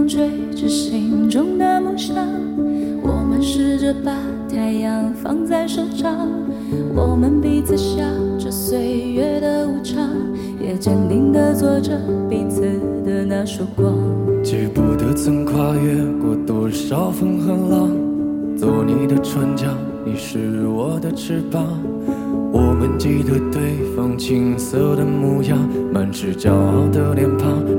追着心中的梦想，我们试着把太阳放在手掌，我们彼此笑着岁月的无常，也坚定地做着彼此的那束光。 记不得曾跨越过多少风和浪，做你的船桨，你是我的翅膀。我们记得对方青涩的模样，满是骄傲的脸庞，